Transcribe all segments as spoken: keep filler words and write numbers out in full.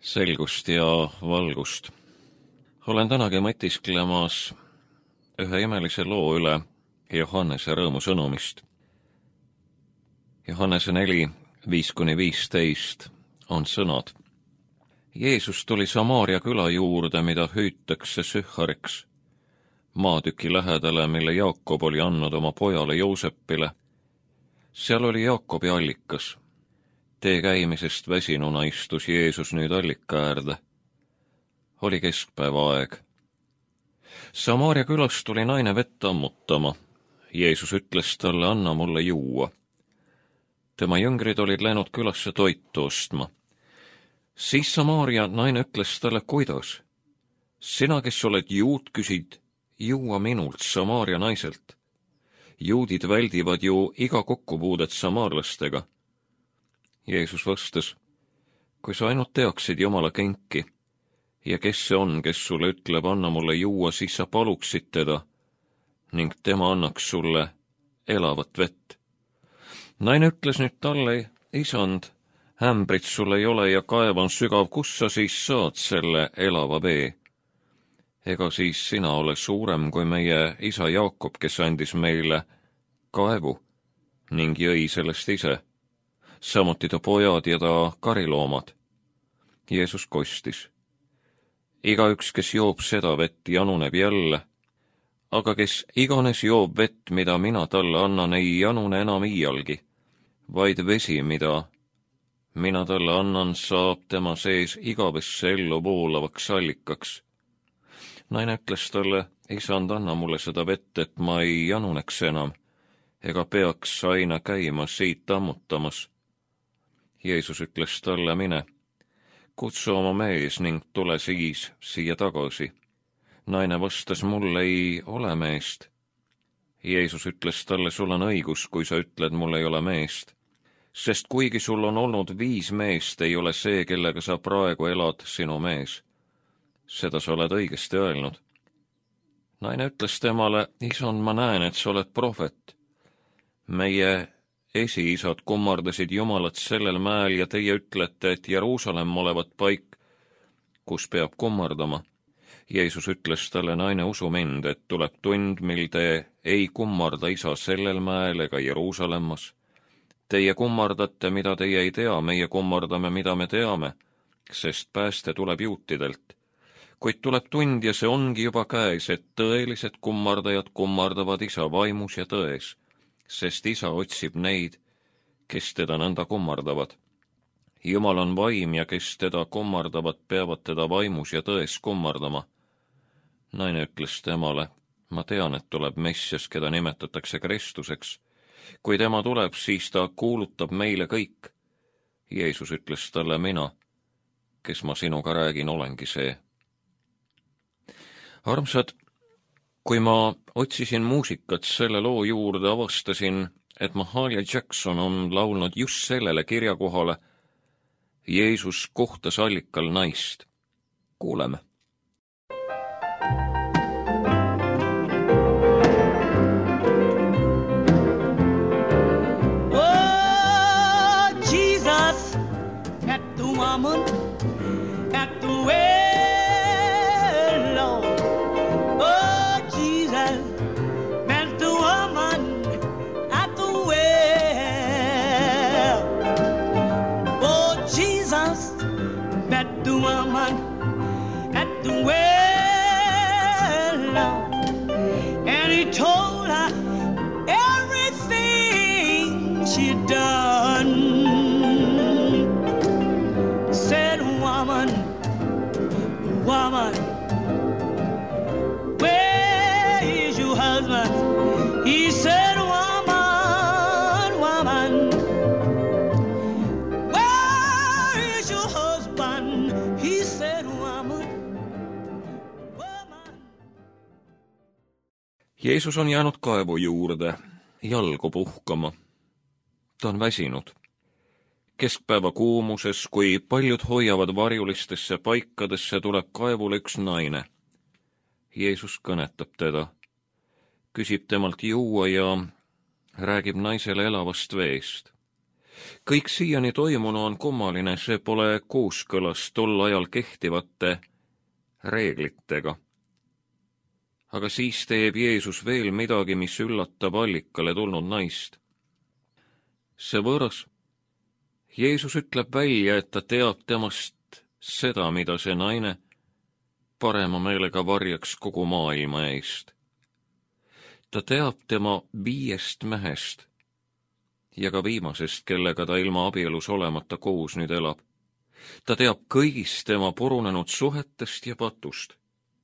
selgust ja valgust. Olen tänagi mõtisklemas ühe imelise loo üle Johannese rõõmusõnumist. Johannese neli, viis kuni viisteist on sõnad. Jeesus tuli Samaaria küla juurde, mida hüütakse Sühhariks, maatüki lähedale, mille Jaakob oli andnud oma pojale Joosepile. Seal oli Jaakobi allikas. Tee käimisest väsinuna istus Jeesus nüüd allika äärde. Oli keskpäeva aeg. Samaaria külas tuli naine vett ammutama. Jeesus ütles talle, anna mulle juua. Tema jüngrid olid läinud külasse toitu ostma. Siis Samaaria naine ütles talle, kuidas? Sina, kes oled juut, küsid juua minult, Samaaria naiselt. Juudid väldivad ju iga kokkupuudet samaarlastega. Jeesus vastas, kui sa ainult teaksid Jumala kenki ja kes see on, kes sulle ütleb, anna mulle juua, siis sa paluksid teda ning tema annaks sulle elavat vett. Naine ütles nüüd talle, isand, ämbrit sul ei ole ja kaev on sügav, kus sa siis saad selle elava vee? Ega siis sina ole suurem kui meie isa Jaakob, kes andis meile kaevu ning jõi sellest ise. Samuti ta pojad ja ta kariloomad. Jeesus kostis. Igaüks, kes joob seda vett, januneb jälle, aga kes iganes joob vett, mida mina talle annan, ei janune enam iialgi, vaid vesi, mida mina talle annan, saab tema sees igavesse ellu voolavaks allikaks. Naine ütles talle, isand, anna mulle seda vett, et ma ei januneks enam, ega peaks aina käima siit ammutamas. Jeesus ütles talle, mine, kutsu oma mees ning tule siis siia tagasi. Naine vastas, mul ei ole meest. Jeesus ütles talle, sul on õigus, kui sa ütled, mul ei ole meest. Sest kuigi sul on olnud viis meest, ei ole see, kellega sa praegu elad, sinu mees. Seda sa oled õigesti öelnud. Naine ütles temale, isand, ma näen, et sa oled prohvet. Meie esiisad kummardasid Jumalat sellel mäel ja teie ütlete, et Jeruusalemm olevat paik, kus peab kummardama. Jeesus ütles talle, naine, usu mind, et tuleb tund, mil te ei kummarda isa sellel mäel ega Jeruusalemmas. Teie kummardate, mida teie ei tea, meie kummardame, mida me teame, sest pääste tuleb juutidelt. Kuid tuleb tund ja see ongi juba käes, et tõelised kummardajad kummardavad isa vaimus ja tões, sest isa otsib neid, kes teda nõnda kummardavad. Jumal on vaim ja kes teda kummardavad, peavad teda vaimus ja tões kummardama. Naine ütles temale, ma tean, et tuleb Messias, keda nimetatakse Kristuseks. Kui tema tuleb, siis ta kuulutab meile kõik. Jeesus ütles talle, mina, kes ma sinuga räägin, olengi see. Armsad, kui ma otsisin muusikat selle loo juurde, avastasin, et Mahalia Jackson on laulnud just sellele kirjakohale Jeesus kohtas allikal naist. Kuuleme. Oh, Jesus, at the woman, at the well. Woman at the well, and he told her everything she'd done. Said, woman, woman, where is your husband? He said, woman, woman, Jeesus on jäänud kaevu juurde, jalgu puhkama. Ta on väsinud. Keskpäeva kuumuses, kui paljud hoiavad varjulistesse paikadesse, tuleb kaevule üks naine. Jeesus kõnetab teda, küsib temalt juua ja räägib naisele elavast veest. kõik siiani toimunu on kummaline, see pole kooskõlas tol ajal kehtivate reeglitega. Aga siis teeb Jeesus veel midagi, mis üllatab allikale tulnud naist. See võõras. Jeesus ütleb välja, et ta teab temast seda, mida see naine parema meelega varjaks kogu maailma eest. Ta teab tema viiest mehest ja ka viimasest, kellega ta ilma abielus olemata koos nüüd elab. Ta teab kõigist tema purunenud suhetest ja patust.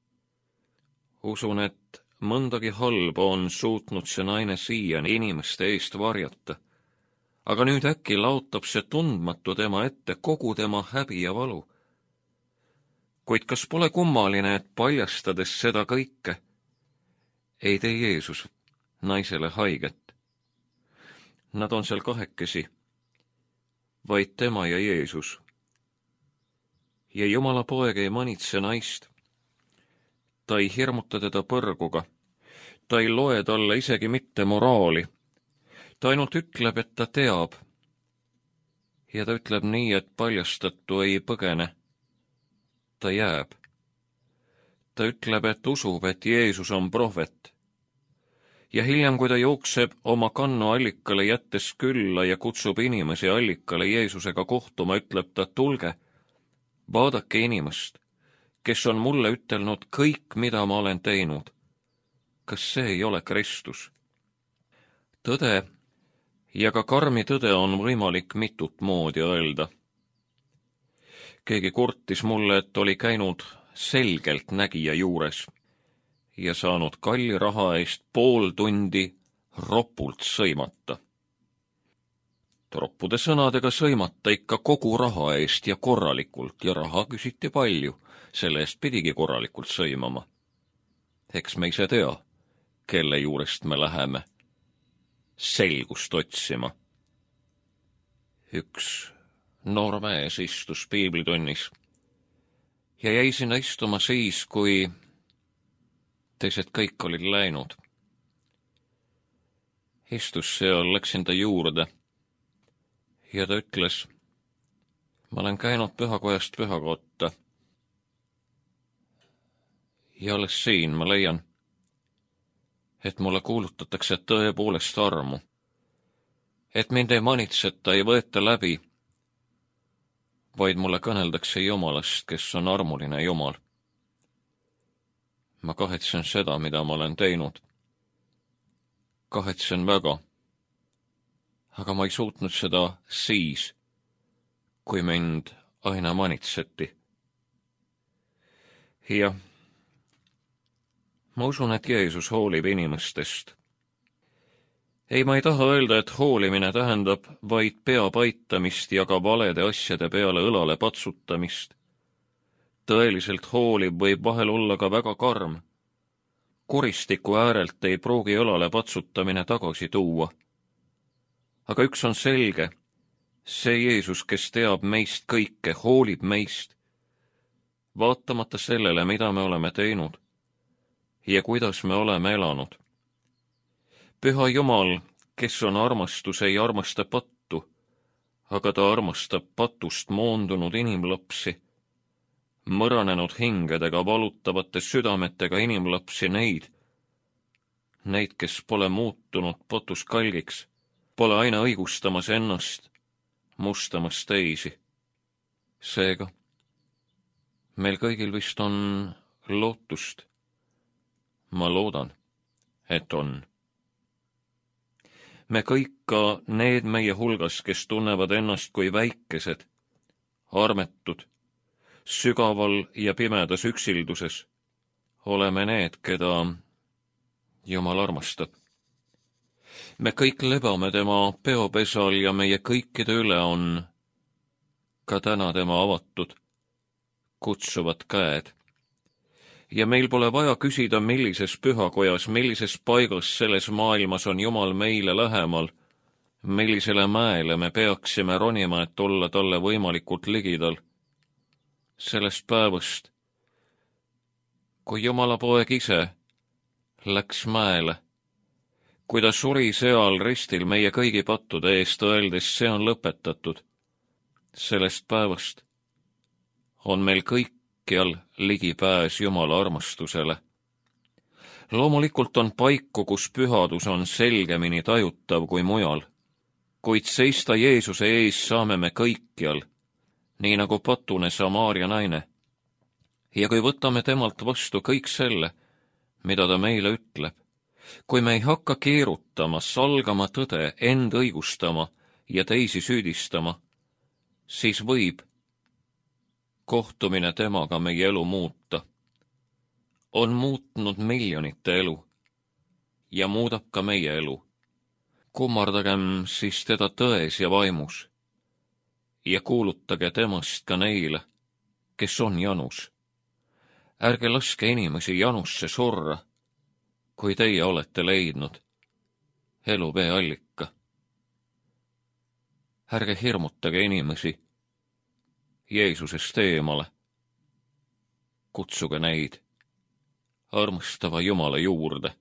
Usun, et mõndagi halba on suutnud see naine siiani inimeste eest varjata, aga nüüd äkki laotab see tundmatu tema ette kogu tema häbi ja valu. Kuid kas pole kummaline, et paljastades seda kõike, ei tee Jeesus naisele haiget? Nad on seal kahekesi, vaid tema ja Jeesus. Ja Jumala poeg ei manitse naist. Ta ei hirmuta teda põrguga. Ta ei loe talle isegi mitte moraali. Ta ainult ütleb, et ta teab. Ja ta ütleb nii, et paljastatu ei põgene. Ta jääb. Ta ütleb, et usub, et Jeesus on prohvet. Ja hiljem, kui ta jookseb oma kannu allikale jättes külla ja kutsub inimesi allikale Jeesusega kohtuma, ütleb ta, tulge, vaadake inimest, kes on mulle ütelnud kõik, mida ma olen teinud. Kas see ei ole Kristus? Tõde ja ka karmi tõde on võimalik mitut moodi öelda. Keegi kurtis mulle, et oli käinud selgelt nägija juures ja saanud kalli raha eest pool tundi ropult sõimata. Roppude sõnadega sõimata ikka kogu raha eest ja korralikult, ja raha küsiti palju, selle eest pidigi korralikult sõimama. Eks me ise tea, kelle juurest me läheme selgust otsima. Üks noor mees istus piiblitunnis ja jäi sinna istuma siis, kui teised kõik olid läinud. Istus seal, läksin ta juurde ja ta ütles, ma olen käinud pühakojast pühakotta ja alles siin ma leian, et mulle kuulutatakse tõepoolest armu, et mind ei manitseta, ei võeta läbi, vaid mulle kõneldakse Jumalast, kes on armuline Jumal. Ma kahetsen seda, mida ma olen teinud. Kahetsen väga, aga ma ei suutnud seda siis, kui mind aina manitseti. Ja ma usun, et Jeesus hoolib inimestest. Ei, ma ei taha öelda, et hoolimine tähendab vaid pea paitamist ja ka valede asjade peale õlale patsutamist. Tõeliselt hoolib võib vahel olla ka väga karm. Kuristiku äärelt ei pruugi õlale patsutamine tagasi tuua. Aga üks on selge, see Jeesus, kes teab meist kõike, hoolib meist, vaatamata sellele, mida me oleme teinud ja kuidas me oleme elanud. Püha Jumal, kes on armastus, ei armasta pattu, aga ta armastab patust moondunud inimlapsi, mõranenud hingedega, valutavate südametega inimlapsi, neid, neid, kes pole muutunud patuskalgiks, pole aina õigustamas ennast, mustamas teisi. Seega, meil kõigil vist on lootust. Ma loodan, et on. Me kõik, ka need meie hulgas, kes tunnevad ennast kui väikesed, armetud, sügaval ja pimedas üksilduses, oleme need, keda Jumal armastab. Me kõik lebame tema peopesal ja meie kõikide üle on ka täna tema avatud, kutsuvad käed. Ja meil pole vaja küsida, millises pühakojas, millises paigas selles maailmas on Jumal meile lähemal, millisele mäele me peaksime ronima, et olla talle võimalikult ligidal. Sellest päevast, kui Jumala poeg ise läks mäele, kui ta suri seal ristil meie kõigi pattude eest, öeldes, see on lõpetatud. Sellest päevast on meil kõikjal ligipääs Jumala armastusele. Loomulikult on paiku, kus pühadus on selgemini tajutav kui mujal, kuid seista Jeesuse ees saame me kõikjal, nii nagu patune Samaaria naine. Ja kui võtame temalt vastu kõik selle, mida ta meile ütleb, kui me ei hakka keerutama, salgama tõde, end õigustama ja teisi süüdistama, siis võib kohtumine temaga meie elu muuta. On muutnud miljonite elu ja muudab ka meie elu. Kummardagem siis teda tões ja vaimus ja kuulutage temast ka neile, kes on janus. Ärge laske inimesi janusse surra, kui teie olete leidnud elu vee allika. Ärge hirmutage inimesi Jeesusest eemale. Kutsuge neid armastava Jumala juurde.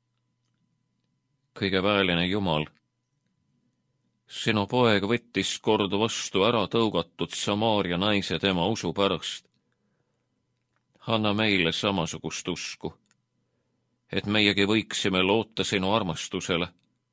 Kõige väeline Jumal, sinu poeg võttis kord vastu ära tõugatud Samaaria naise tema usu pärast. Anna meile samasugust usku, et meiegi võiksime loota sinu armastusele.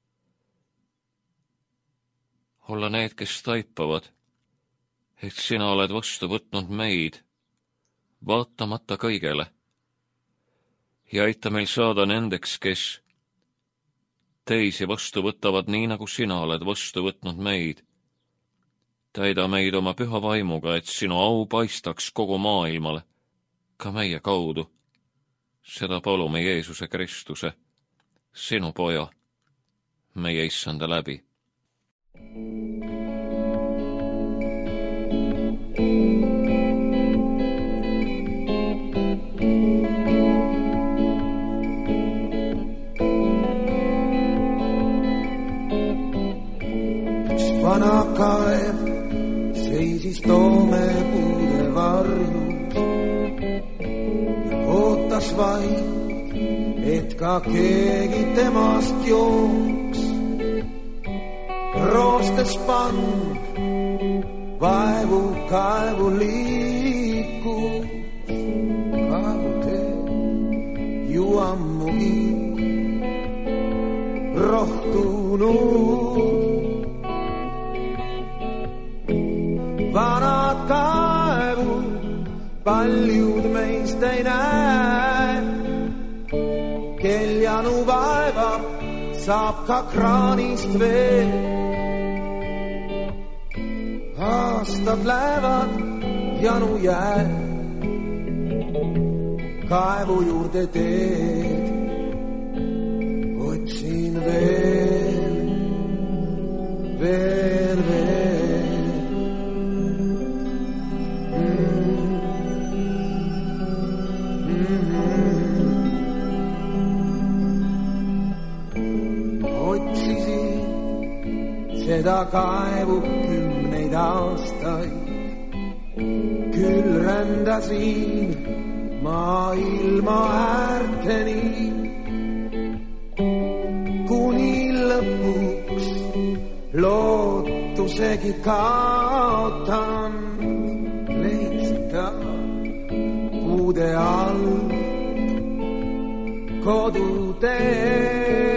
Olla need, kes taipavad, et sina oled vastu võtnud meid, vaatamata kõigele, ja aita meil saada nendeks, kes teisi vastu võtavad nii, nagu sina oled vastu võtnud meid. Täida meid oma püha vaimuga, et sinu au paistaks kogu maailmale, ka meie kaudu. Seda palume Jeesuse Kristuse, sinu poja, meie issanda läbi. Üks vana kaev seisis toomepuude varjus, ootas vaid, et ka keegi temast jooks. Roostes pand, vaevu kaevu liikus, kaevutee ju ammugi rohtunud. Vanad kaevud paljud meist ei näe, kel janu vaevab, saab ka kraanist veel. Aastad lähevad, janu jääb, kaevu juurde teed, otsin veel, veel, veel. Seda kaevu kümneid aastaid, küll rändasin maailma äärteni, kuni lõpuks lootusegi kaotan, leidsin ta puude all kodutee.